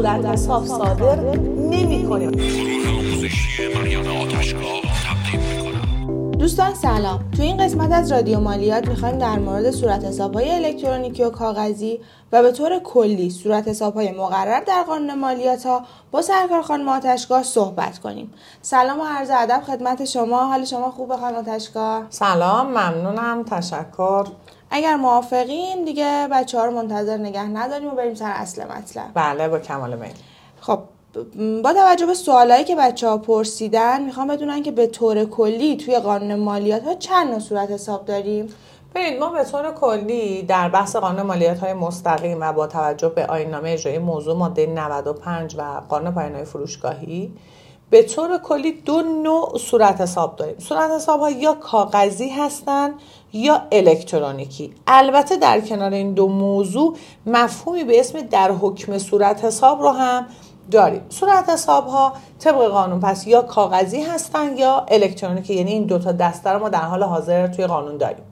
صورت حساب صادر نمی‌کنیم. دوستان سلام. تو این قسمت از رادیو مالیات میخوایم در مورد صورت حساب‌های الکترونیکی و کاغذی و به طور کلی صورت حساب‌های مقرر در قانون مالیات ها با سرکار خانم آتشگاه صحبت کنیم. سلام و عرض ادب خدمت شما. حال شما خوبه خانم آتشگاه؟ سلام، ممنونم، تشکر. اگر موافقین دیگه بچه‌ها رو منتظر نگه نداریم و بریم سر اصل مطلب. بله، با کمال میل. خب با توجه به سوالایی که بچه‌ها پرسیدن میخوام بدونن که به طور کلی توی قانون مالیات ها چند نوع صورت حساب داریم؟ ببینید، ما به طور کلی در بحث قانون مالیات های مستقیم و با توجه به آیین‌نامه اجرایی موضوع ماده 95 و قانون پایان‌های فروشگاهی به طور کلی دو نوع صورت حساب داریم. صورت حساب ها یا کاغذی هستن یا الکترونیکی. البته در کنار این دو موضوع مفهومی به اسم در حکم صورت حساب رو هم داریم. صورت حساب ها طبق قانون پس یا کاغذی هستن یا الکترونیکی، یعنی این دو تا دسته رو ما در حال حاضر توی قانون داریم.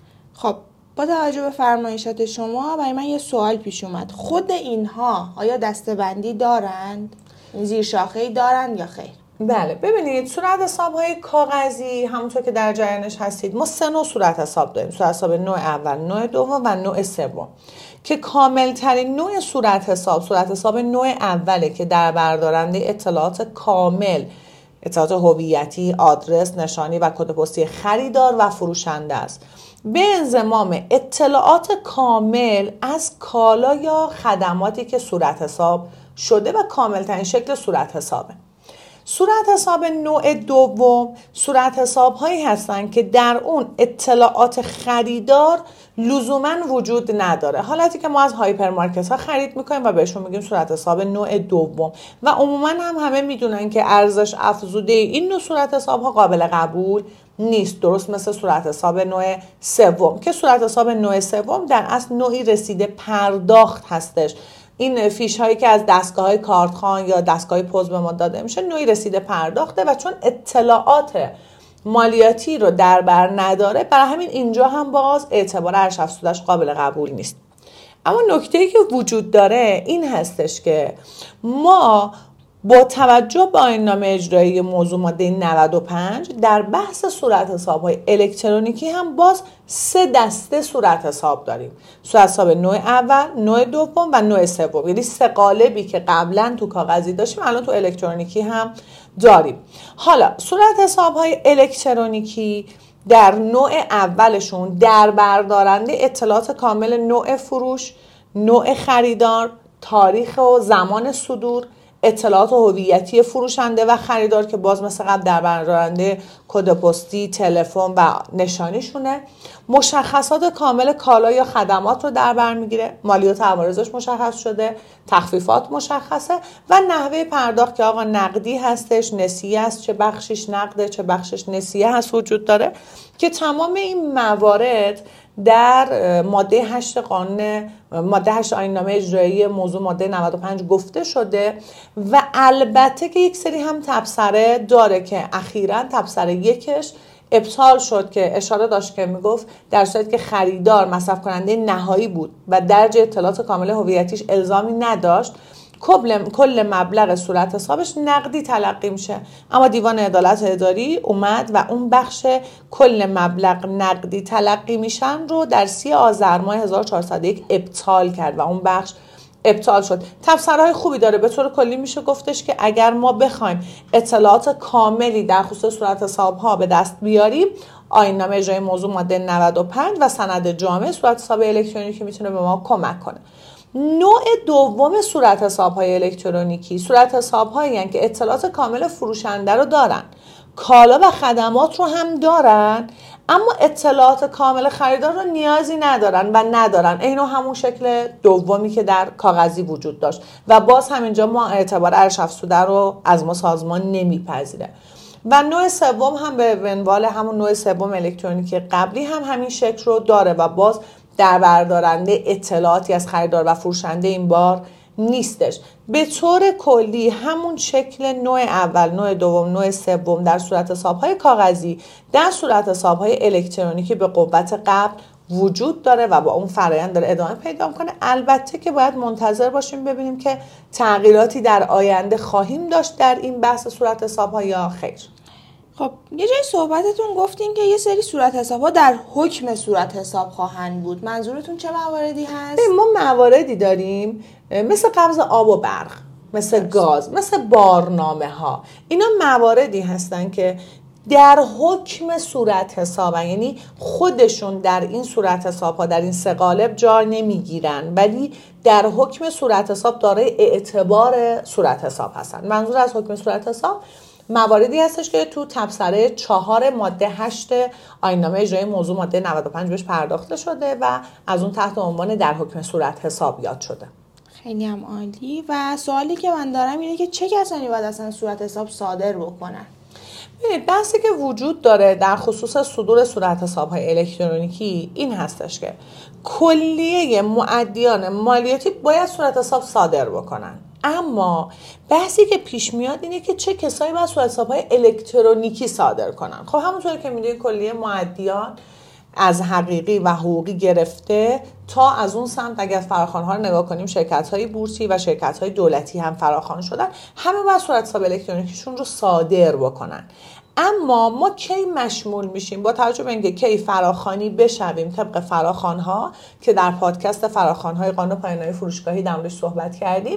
خب با توجه به فرمایشات شما برای من یه سوال پیش اومد. خود اینها آیا دسته‌بندی دارند؟ زیر شاخه‌ای دارند یا خیر؟ بله، ببینید صورت حساب های کاغذی همونطور که در جریانش هستید ما سه نوع صورت حساب داریم. صورت حساب نوع اول، نوع دوم و نوع سوم که کامل ترین نوع صورت حساب نوع اوله که در بردارنده اطلاعات کامل، اطلاعات هویتی، آدرس، نشانی و کد پستی خریدار و فروشنده است به انضمام اطلاعات کامل از کالا یا خدماتی که صورت حساب شده و کامل ترین شکل صورت حسابه. صورت حساب نوع دوم صورت حساب هایی هستند که در اون اطلاعات خریدار لزوما وجود نداره، حالتی که ما از هایپرمارکت ها خرید میکنیم و بهشون میگیم صورت حساب نوع دوم و عموما هم همه میدونن که ارزش افزوده این نوع صورت حساب ها قابل قبول نیست، درست مثل صورت حساب نوع سوم که صورت حساب نوع سوم در اصل نوعی رسیده پرداخت هستش. این فیش هایی که از دستگاه های کارتخوان یا دستگاه پوز به ما داده میشه نوعی رسیده پرداخته و چون اطلاعات مالیاتی رو در بر نداره برای همین اینجا هم باز اعتبار ارزش افزوده‌اش قابل قبول نیست. اما نکته‌ای که وجود داره این هستش که ما با توجه به آیین‌نامه اجرایی موضوع ماده 95 در بحث صورت حساب‌های الکترونیکی هم باز سه دسته صورت حساب داریم. صورت حساب نوع اول، نوع دوم و نوع سوم، یعنی سه قالبی که قبلا تو کاغذی داشتیم الان تو الکترونیکی هم داریم. حالا صورت حساب‌های الکترونیکی در نوع اولشون در بردارنده اطلاعات کامل نوع فروش، نوع خریدار، تاریخ و زمان صدور، اطلاعات هویتی فروشنده و خریدار که باز مثل قبل در بردارنده کد پستی، تلفن و نشانیشونه، مشخصات کامل کالا یا خدمات رو در بر میگیره، مالیات عوارضش مشخص شده، تخفیفات مشخصه و نحوه پرداخت که آقا نقدی هستش، نسیه است، چه بخشش نقده چه بخشش نسیه هست وجود داره که تمام این موارد در ماده 8 آیین‌نامه اجرایی موضوع ماده 95 گفته شده و البته که یک سری هم تبصره داره که اخیراً تبصره یکش ابطال شد که اشاره داشت که میگفت در صورتی که خریدار مصرف کننده نهایی بود و درج اطلاعات کامل هویتیش الزامی نداشت کل مبلغ صورت حسابش نقدی تلقی میشه، اما دیوان عدالت اداری اومد و اون بخش کل مبلغ نقدی تلقی میشن رو در 30 آذر ماه 1401 ابطال کرد و اون بخش ابطال شد. تفسیرهای خوبی داره. به طور کلی میشه گفتش که اگر ما بخوایم اطلاعات کاملی در خصوص صورت حساب ها به دست بیاریم، آیین‌نامه اجرایی موضوع ماده 95 و سند جامع صورت حساب الکترونیکی میتونه به ما کمک کنه. نوع دوم صورت حساب‌های الکترونیکی صورت حساب‌هایی هستند که اطلاعات کامل فروشنده رو دارن، کالا و خدمات رو هم دارن، اما اطلاعات کامل خریدار رو نیازی ندارن. اینو همون شکل دومی که در کاغذی وجود داشت و باز همینجا ما اعتبار ارزش افزوده رو از ما سازمان نمیپذیره. و نوع سوم هم به عنوان همون نوع سوم الکترونیکی قبلی هم همین شکل رو داره و باز در بردارنده اطلاعاتی از خریدار و فروشنده این بار نیستش. به طور کلی همون شکل نوع اول، نوع دوم، نوع سوم در صورت حساب‌های کاغذی در صورت حساب‌های الکترونیکی به قوت قبل وجود داره و با اون فرآیند داره ادامه پیدا میکنه. البته که باید منتظر باشیم ببینیم که تغییراتی در آینده خواهیم داشت در این بحث صورت حساب‌ها یا خیر. خب یه جای صحبتتون گفتین که یه سری صورت حساب‌ها در حکم صورت حساب خواهند بود. منظورتون چه مواردی هست؟ ما مواردی داریم مثل قبض آب و برق، مثل گاز، مثل بارنامه‌ها. اینا مواردی هستن که در حکم صورت حسابن، یعنی خودشون در این صورت حساب‌ها در این سه قالب جا نمیگیرن ولی در حکم صورت حساب دارای اعتبار صورت حساب هستن. منظور از حکم صورت حساب مواردی هستش که تو تبصره 4 ماده 8 آیین‌نامه اجرایی موضوع ماده 95 بهش پرداخته شده و از اون تحت عنوان در حکم صورت حساب یاد شده. خیلی هم عالی. و سوالی که من دارم اینه که چه کسانی باید اصلا صورت حساب صادر بکنن؟ ببینید بحثی که وجود داره در خصوص صدور صورت حساب‌های الکترونیکی این هستش که کلیه مؤدیان مالیاتی باید صورت حساب صادر بکنن، اما بحثی که پیش میاد اینه که چه کسایی باید صورت حساب‌های الکترونیکی صادر کنن. خب همونطور که میدونید کلیه مؤدیان از حقیقی و حقوقی گرفته تا از اون سمت اگر فراخوان‌ها رو نگاه کنیم شرکت‌های بورسی و شرکت‌های دولتی هم فراخوان شدن، همه باید صورت حساب الکترونیکیشون رو صادر بکنن. اما ما کی مشمول میشیم؟ با توجه به اینکه کی فراخوانی بشویم طبق فراخوان‌ها که در پادکست فراخوان‌های قانون پایان‌نامه فروشگاهی در موردش صحبت کردیم،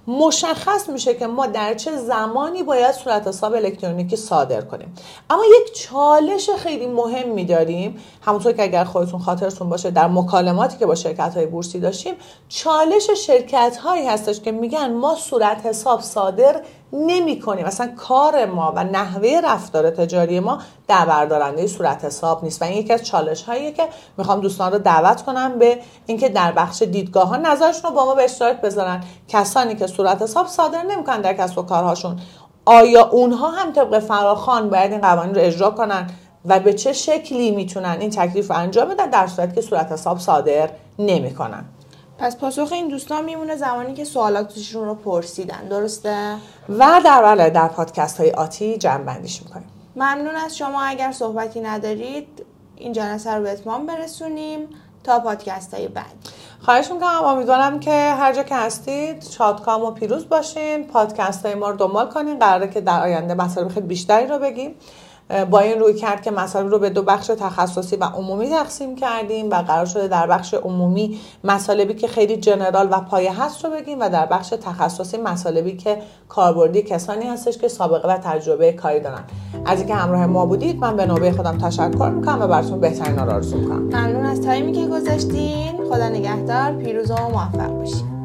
مشخص میشه که ما در چه زمانی باید صورت حساب الکترونیکی صادر کنیم. اما یک چالش خیلی مهمی داریم، همونطور که اگر خودتون خاطرتون باشه در مکالماتی که با شرکت‌های بورسی داشتیم، چالش شرکت‌هایی هستش که میگن ما صورت حساب صادر نمی‌کنیم، مثلا کار ما و نحوه رفتار تجاری ما در بردارنده صورت حساب نیست و این یکی از چالش‌هاییه که میخوام دوستان رو دعوت کنم به اینکه در بخش دیدگاه‌ها نظرشون رو با ما به اشتراک بذارن. کسانی که صورت حساب صادر نمی‌کنن در کسب و کارهاشون، آیا اونها هم طبق فراخوان باید این قوانین رو اجرا کنن و به چه شکلی میتونن این تکلیف رو انجام بدن در صورتی که صورت حساب صادر نمی‌کنن؟ پس پاسخ این دوستان میمونه زمانی که سوالاتشون رو پرسیدن، درسته؟ و در پادکست های آتی جمع بندیش میکنیم. ممنون از شما. اگر صحبتی ندارید این جلسه رو به اتمام برسونیم تا پادکست های بعد. خواهش میکنم، امیدوارم که هر جا که هستید شادکام و پیروز باشین. پادکست های ما رو دنبال کنین، قراره که در آینده مسائل خیلی بیشتری رو بگیم. با این روی کرد که مسائل رو به 2 بخش تخصصی و عمومی تقسیم کردیم و قرار شده در بخش عمومی مطالبی که خیلی جنرال و پایه هست رو بگیم و در بخش تخصصی مطالبی که کاربردی کسانی هستش که سابقه و تجربه کاری دارن. از اینکه همراه ما بودید من به نوبه خودم تشکر میکنم و براتون بهترین رو آرزو میکنم. ممنون از تایمی که گذاشتین. خدا نگهدار، پیروز و موفق باشید.